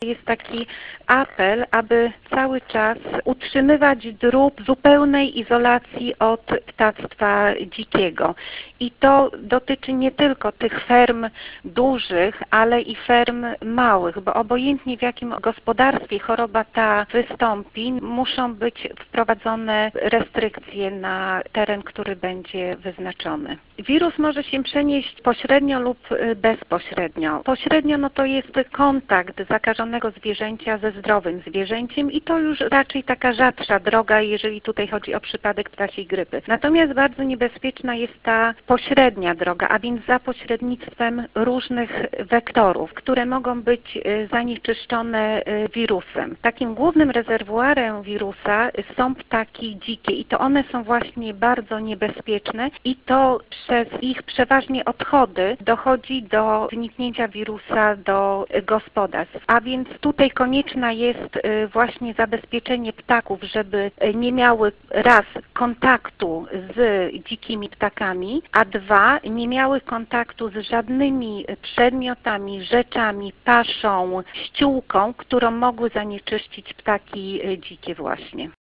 jest taki apel, aby cały czas utrzymywać drób zupełnej izolacji od ptactwa dzikiego. I to dotyczy nie tylko tych ferm dużych, ale i ferm małych, bo obojętnie w jakim gospodarstwie choroba ta wystąpi, muszą być wprowadzone restrykcje na teren, który będzie wyznaczony. Wirus może się przenieść pośrednio lub bezpośrednio. Pośrednio no to jest kontakt zakażonego zwierzęcia ze zdrowym zwierzęciem i to już raczej taka rzadsza droga, jeżeli tutaj chodzi o przypadek ptasiej grypy. Natomiast bardzo niebezpieczna jest ta pośrednia droga, a więc za pośrednictwem różnych wektorów, które mogą być zanieczyszczone wirusem. Takim głównym rezerwuarem wirusa są ptaki dzikie i to one są właśnie bardzo niebezpieczne i to przez ich przeważnie odchody dochodzi do wniknięcia wirusa do gospodarstw. A więc tutaj konieczna jest właśnie zabezpieczenie ptaków, żeby nie miały raz kontaktu z dzikimi ptakami, a dwa nie miały kontaktu z żadnymi przedmiotami, rzeczami, paszą, ściółką, którą mogły zanieczyścić ptaki dzikie właśnie.